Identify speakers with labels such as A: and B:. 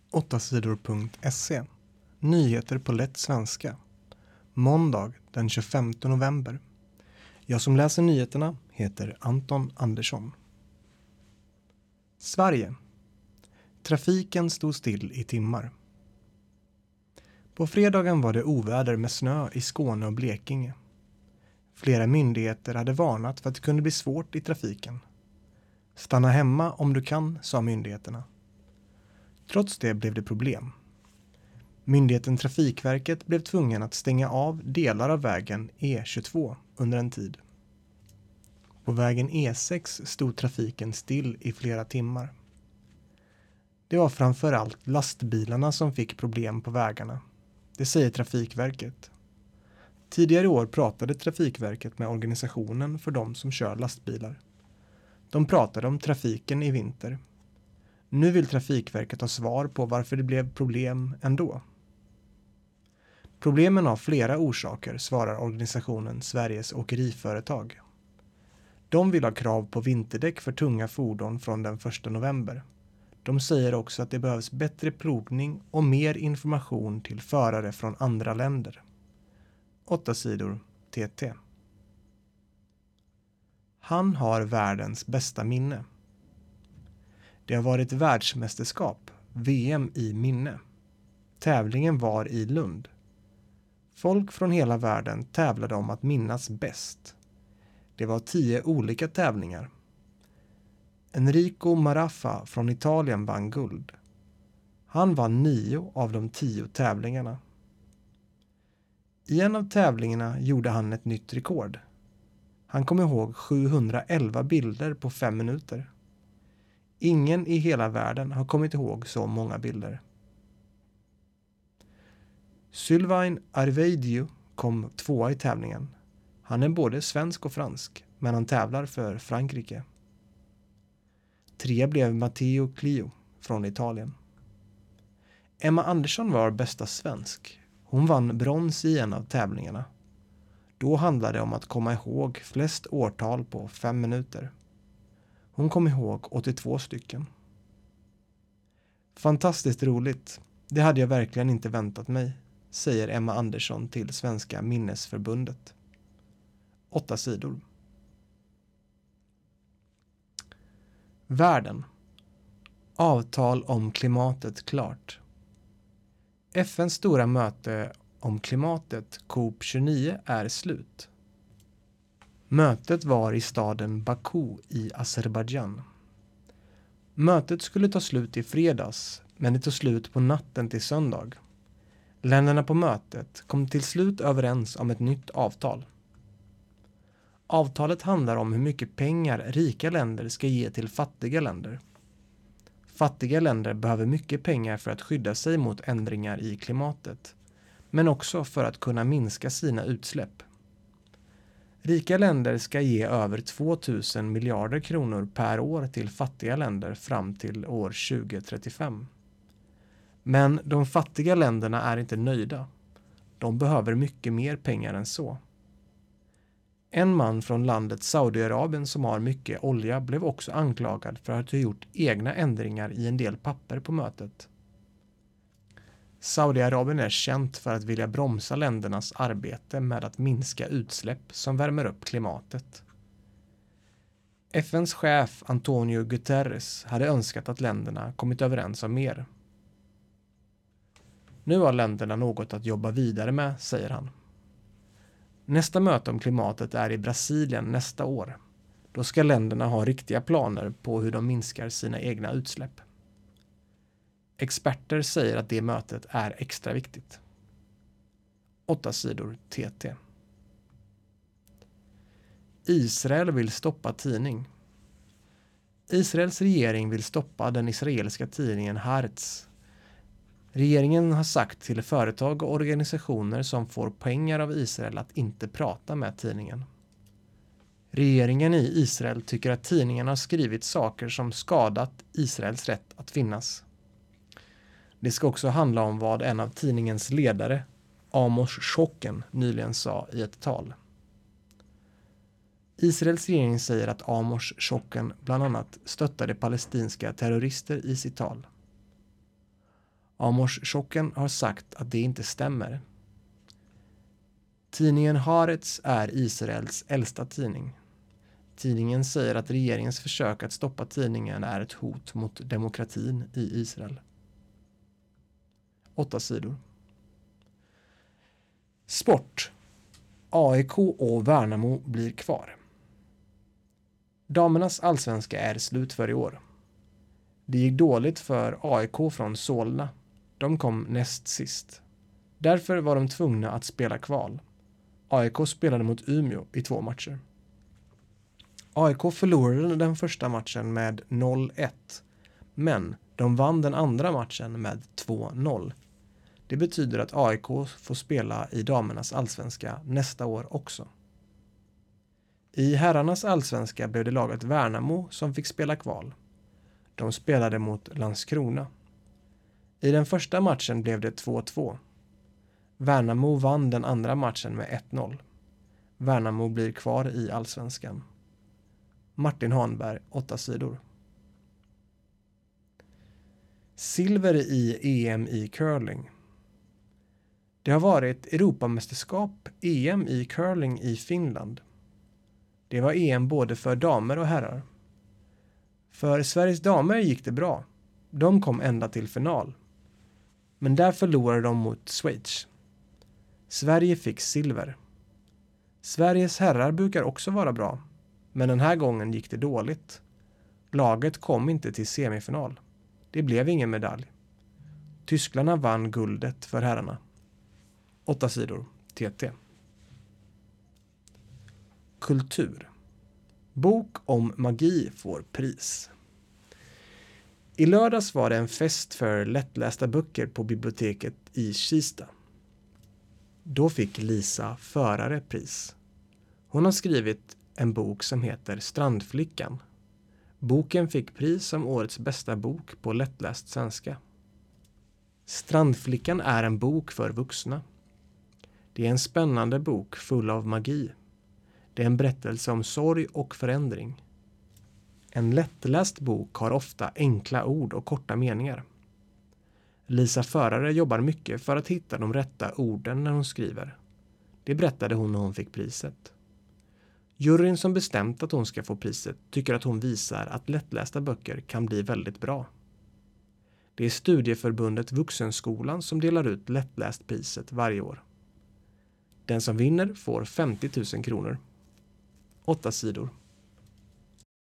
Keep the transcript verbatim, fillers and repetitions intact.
A: åtta sidor punkt se. Nyheter på lätt svenska. Måndag den tjugofemte november. Jag som läser nyheterna heter Anton Andersson. Sverige. Trafiken stod still i timmar. På fredagen var det oväder med snö i Skåne och Blekinge. Flera myndigheter hade varnat för att det kunde bli svårt i trafiken. Stanna hemma om du kan, sa myndigheterna. Trots det blev det problem. Myndigheten Trafikverket blev tvungen att stänga av delar av vägen E tjugotvå under en tid. På vägen E sex stod trafiken still i flera timmar. Det var framförallt lastbilarna som fick problem på vägarna. Det säger Trafikverket. Tidigare i år pratade Trafikverket med organisationen för de som kör lastbilar. De pratade om trafiken i vinter. Nu vill Trafikverket ha svar på varför det blev problem ändå. Problemen har flera orsaker, svarar organisationen Sveriges åkeriföretag. De vill ha krav på vinterdäck för tunga fordon från den första november. De säger också att det behövs bättre plogning och mer information till förare från andra länder. Åtta sidor T T. Han har världens bästa minne. Det har varit världsmästerskap, V M i minne. Tävlingen var i Lund. Folk från hela världen tävlade om att minnas bäst. Det var tio olika tävlingar. Enrico Maraffa från Italien vann guld. Han vann nio av de tio tävlingarna. I en av tävlingarna gjorde han ett nytt rekord. Han kom ihåg sjuhundraelva bilder på fem minuter. Ingen i hela världen har kommit ihåg så många bilder. Sylvain Arveidio kom tvåa i tävlingen. Han är både svensk och fransk, men han tävlar för Frankrike. Tre blev Matteo Clio från Italien. Emma Andersson var bästa svensk. Hon vann brons i en av tävlingarna. Då handlade det om att komma ihåg flest årtal på fem minuter. Hon kom ihåg åttiotvå stycken. Fantastiskt roligt. Det hade jag verkligen inte väntat mig, säger Emma Andersson till Svenska minnesförbundet. Åtta sidor. Världen. Avtal om klimatet klart. F N:s stora möte om klimatet C O P tjugonio är slut. Mötet var i staden Baku i Azerbajdzjan. Mötet skulle ta slut i fredags, men det tog slut på natten till söndag. Länderna på mötet kom till slut överens om ett nytt avtal. Avtalet handlar om hur mycket pengar rika länder ska ge till fattiga länder. Fattiga länder behöver mycket pengar för att skydda sig mot ändringar i klimatet, men också för att kunna minska sina utsläpp. Rika länder ska ge över tvåtusen miljarder kronor per år till fattiga länder fram till år tjugohundratrettiofem. Men de fattiga länderna är inte nöjda. De behöver mycket mer pengar än så. En man från landet Saudiarabien som har mycket olja blev också anklagad för att ha gjort egna ändringar i en del papper på mötet. Saudiarabien är känt för att vilja bromsa ländernas arbete med att minska utsläpp som värmer upp klimatet. F N:s chef Antonio Guterres hade önskat att länderna kommit överens om mer. Nu har länderna något att jobba vidare med, säger han. Nästa möte om klimatet är i Brasilien nästa år. Då ska länderna ha riktiga planer på hur de minskar sina egna utsläpp. Experter säger att det mötet är extra viktigt. Åtta sidor T T. Israel vill stoppa tidning. Israels regering vill stoppa den israeliska tidningen Haaretz. Regeringen har sagt till företag och organisationer som får pengar av Israel att inte prata med tidningen. Regeringen i Israel tycker att tidningen har skrivit saker som skadat Israels rätt att finnas. Det ska också handla om vad en av tidningens ledare, Amos Schocken, nyligen sa i ett tal. Israels regering säger att Amos Schocken bland annat stöttade palestinska terrorister i sitt tal. Amos-chocken har sagt att det inte stämmer. Tidningen Haaretz är Israels äldsta tidning. Tidningen säger att regeringens försök att stoppa tidningen är ett hot mot demokratin i Israel. Åtta sidor. Sport. A I K och Värnamo blir kvar. Damernas allsvenska är slut för i år. Det gick dåligt för A I K från Solna. De kom näst sist. Därför var de tvungna att spela kval. A I K spelade mot Umeå i två matcher. A I K förlorade den första matchen med noll ett, men de vann den andra matchen med två noll. Det betyder att A I K får spela i damernas allsvenska nästa år också. I herrarnas allsvenska blev det laget Värnamo som fick spela kval. De spelade mot Landskrona. I den första matchen blev det två två. Värnamo vann den andra matchen med ett noll. Värnamo blir kvar i allsvenskan. Martin Hanberg, åtta sidor. Silver i E M i curling. Det har varit Europamästerskap E M i curling i Finland. Det var E M både för damer och herrar. För Sveriges damer gick det bra. De kom ända till final. Men där förlorade de mot Schweiz. Sverige fick silver. Sveriges herrar brukar också vara bra. Men den här gången gick det dåligt. Laget kom inte till semifinal. Det blev ingen medalj. Tyskarna vann guldet för herrarna. Åtta sidor. T T. Kultur. Bok om magi får pris. I lördags var det en fest för lättlästa böcker på biblioteket i Kista. Då fick Lisa Förare pris. Hon har skrivit en bok som heter Strandflickan. Boken fick pris som årets bästa bok på lättläst svenska. Strandflickan är en bok för vuxna. Det är en spännande bok full av magi. Det är en berättelse om sorg och förändring. En lättläst bok har ofta enkla ord och korta meningar. Lisa Förare jobbar mycket för att hitta de rätta orden när hon skriver. Det berättade hon när hon fick priset. Juryn som bestämt att hon ska få priset tycker att hon visar att lättlästa böcker kan bli väldigt bra. Det är studieförbundet Vuxenskolan som delar ut lättläst priset varje år. Den som vinner får femtio tusen kronor. Åtta sidor.